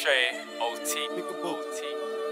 Trey, OT, OT.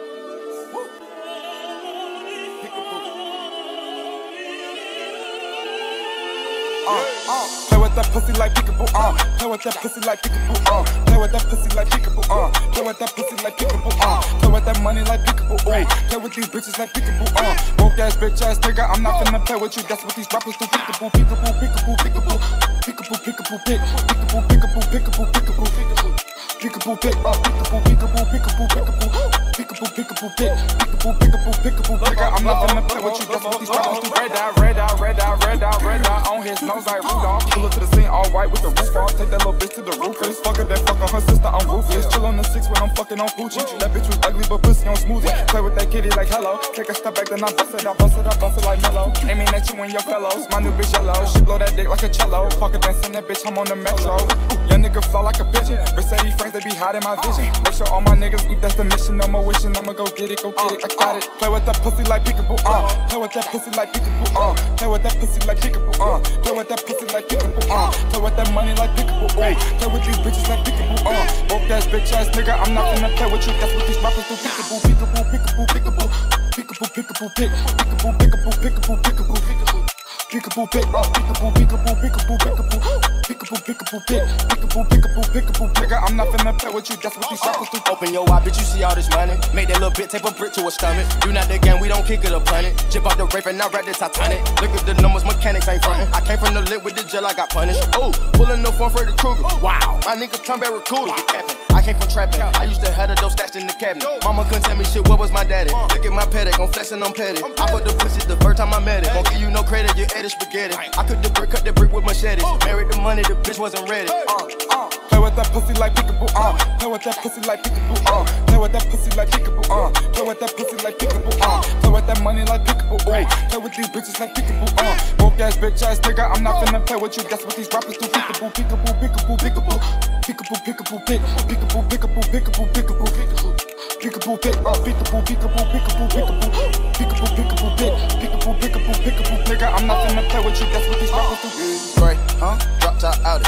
Play with that pussy like peekaboo, play with that pussy like peekaboo, play with that pussy like peekaboo, play with that pussy like peekaboo, play with that money like peekaboo, play with these bitches like peekaboo, broke ass bitch ass nigga, I'm not finna play with you, that's what these rappers do, peekaboo, peekaboo, peekaboo, peekaboo, peekaboo, peekaboo, pick, peekaboo, peekaboo, peekaboo, peekaboo, peekaboo, peekaboo, pick, peekaboo, peekaboo, peekaboo, peekaboo, peekaboo, peekaboo, pick, peekaboo, peekaboo, peekaboo, nigga, I'm not finna play with you, that's what these rappers do, red eye, red eye, red eye, red eye, red eye, on his nose like Rudolph, pull up to the scene all white with the roof off, take that little bitch to the roof, face fucker that fuck on her sister, I'm ruthless, chill on the 6 when I'm fucking on Gucci, that bitch was ugly but pussy on smoothie, play with that kitty like hello, take a step back then I bust it, I bust it, I bust it like mellow, aiming at you and your fellows, my new bitch yellow, she blow that dick like a cello, fucker dancing that bitch, I'm on the metro, young nigga fly like a pigeon, Mercedes friends they be hiding my vision, make sure all my niggas eat, that's the mission, no more wishing, I'ma go get it, I got it, play with that pussy like peekaboo, play with that pussy like peekaboo, play with that pussy like peekaboo, play with that pussy like peekaboo, play with that money like peekaboo, play with these bitches like peekaboo, broke ass bitch ass nigga, I'm not finna play with you, that's what these rappers do, peekaboo, peekaboo, peekaboo, peekaboo, peekaboo, peekaboo, pick, peekaboo, peekaboo, peekaboo, peekaboo, peekaboo, peekaboo, pick, peekaboo, peekaboo, peekaboo, peekaboo, peekaboo, peekaboo, pick, peekaboo, peekaboo, peekaboo, nigga, I'm not finna play with you, that's what these rappers do. Open your eye, bitch, you see all this money. Make that little bit, tape a brick to her stomach. You not the game, we don't kick it or punt it. Jip out the rape and I rap the Titanic. Look at the numbers, mechanics ain't frontin'. I came from the lit with the gel, I got punished. Oh, pulling no phone for the Kruger. Wow, my nigga come back recruiter. I came from trapping. I used to have the dope stashed in the cabinet. Mama couldn't tell me shit, what was my daddy? Look at my paddock, I'm flexing, I'm petty. I put the pussy the first time I met it. Won't give you no credit, you ate spaghetti. I could cut the brick with machetes. Married the money, the bitch wasn't ready. Play with that pussy like peekaboo, play with that pussy like peekaboo, play with that pussy like peekaboo, play with that pussy like peekaboo, play with that money like peekaboo, play with these bitches like peekaboo, broke ass bitch ass nigga, I'm not finna play with you, that's what these rappers do, peekaboo, peekaboo, peekaboo, peekaboo, peekaboo, peekaboo, pick, peekaboo, peekaboo, peekaboo, peekaboo, peekaboo, peekaboo, pick, peekaboo, peekaboo, peekaboo, peekaboo, peekaboo, peekaboo, pick, peekaboo, peekaboo, peekaboo, nigga, I'm not finna play with you, that's what these rappers do. Great, drop top Audi,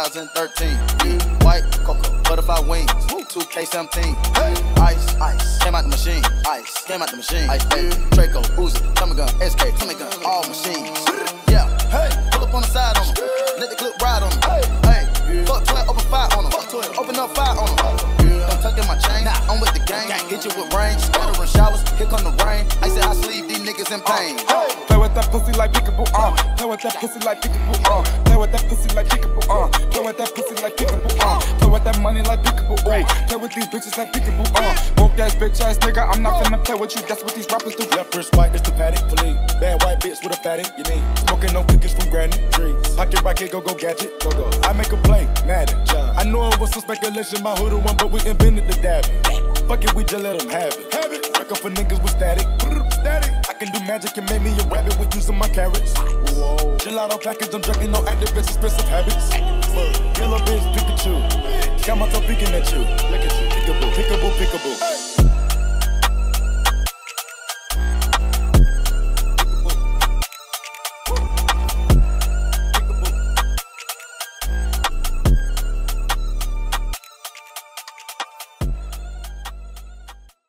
2013. White cocoa, butterfly wings, 2K17. Ice, came out the machine. Ice, came out the machine. Ice, Draco, Uzi, Tommy gun, SK, Tommy gun, all machines. Yeah, hey, pull up on the side on them. Let the clip ride on them. Hey, fuck 12, open fire on them. Open up fire on them. Don't tuck in my chain, I'm with the gang. Hit you with rain, scattering showers, here come the rain. I said I sleeve these niggas in pain. Play with that pussy like peekaboo, play with that pussy like peekaboo, play with that pussy like peekaboo, play with that pussy like peekaboo, play with that money like peekaboo, play with these bitches like peekaboo, broke ass bitch ass nigga, I'm not finna play with you, that's what these rappers do. Left wrist white, it's the paddock, police. Bad white bitch with a fatty, you need. Smoking no cookies from granny trees. Pocket rocket, go gadget, go. I make a play, Madden. I know it was some speculation, my hood one, but we invented the dabbing. Fuck it, we just let them have it. Work up for niggas with static. I can do magic and make me a rabbit with using my carrots. Whoa. Gelato package, I'm drinking no activist, expensive habits. Yellow bitch, Pikachu. Got my toe peeking at you. Look at you, peekaboo, peekaboo, peekaboo.